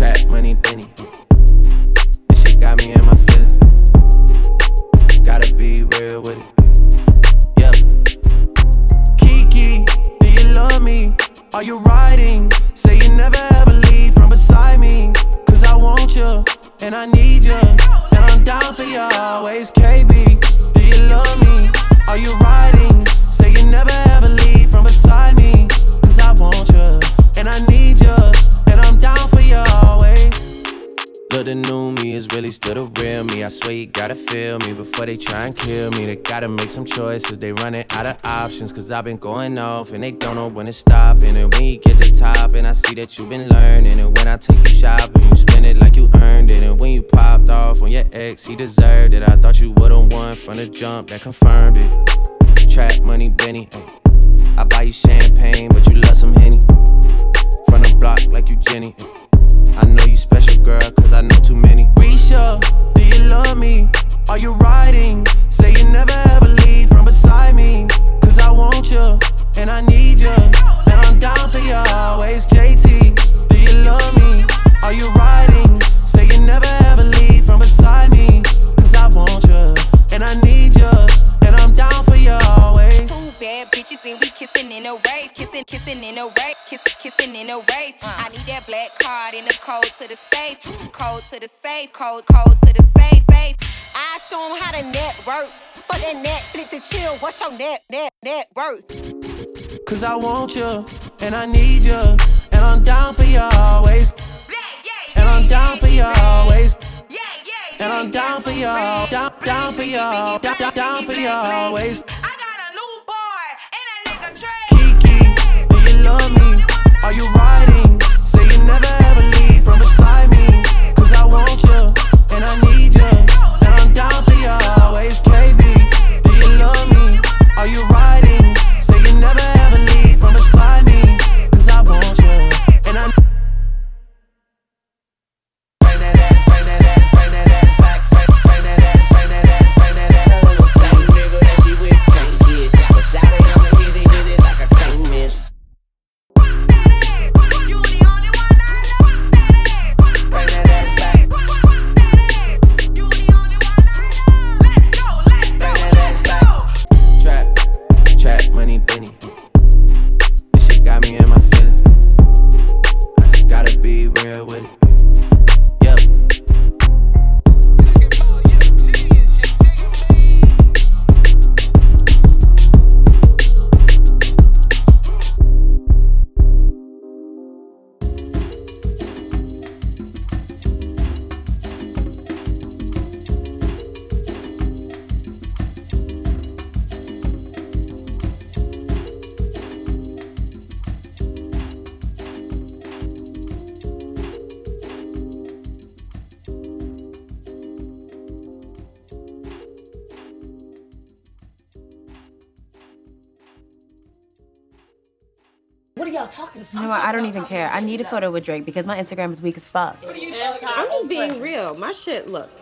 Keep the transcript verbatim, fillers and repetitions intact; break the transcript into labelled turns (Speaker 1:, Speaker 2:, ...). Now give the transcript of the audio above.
Speaker 1: Trap money, Benny. This shit got me in my feelings. Gotta be real with it. Yeah. Kiki, do you love me? Are you riding? Say you never ever leave from beside me. Cause I want you, and I need you, and I'm down for you always. K B, do you love me? Are you riding? Say you never ever leave from beside me. Cause I want you, and I need you, and I'm down for you always. Look, the new me is really still the real me. I swear you gotta feel me before they try and kill me. They gotta make some choices, they running out of options. Cause I've been going off and they don't know when to stop. And when you get to top and I see that you've been learning. And when I take you shopping, you spend it like you earned it. And when you popped off on your ex, he deserved it. I thought you would've won from the jump, that confirmed it. Trap money, Benny, ay. I buy you champagne, but you love some Henny. From the block like you Jenny, ay. I know you special, girl, cause I know too many. Risha, do you love me? Are you riding? Say you never ever leave from beside me. Cause I want you, and I need you, and I'm down for you always. J T, do you love me? Are you riding? Say you never ever leave from beside me. Cause I want you, and I need you, and I'm down for you always.
Speaker 2: Two bad bitches and we kissing in a wave. Kissing, kissing in a wave. Kissing, kissing in a wave. Uh. I need that black card in the code to the safe. Code to the safe. Code, code to the safe. Safe.
Speaker 3: I show them how to network. For that Netflix and chill. What's your net, net, net worth?
Speaker 1: Cause I want you, and I need you, and I'm down for you always. And I'm down for you always. And I'm down for you, down, down for you, down, down, down for you always.
Speaker 2: I got a new boy, and that nigga Trey.
Speaker 1: Kiki, do you love me? Are you riding? Say you never ever leave from beside me. Cause I want you, and I need you, and I'm down for you always. K B, do you love me? Are you riding? Say you never ever leave from beside me. Cause I want you, and I bring that ass, bring that ass, bring that ass back, bring, bring that ass, bring that ass, bring that ass. Same nigga that she with can't get. But shout it, I'ma hit it, hit it like I can't miss.
Speaker 4: What are y'all talking about?
Speaker 5: You know what? I don't even care. I need a photo with Drake because my Instagram is weak as fuck.
Speaker 6: I'm just being real. My shit, look,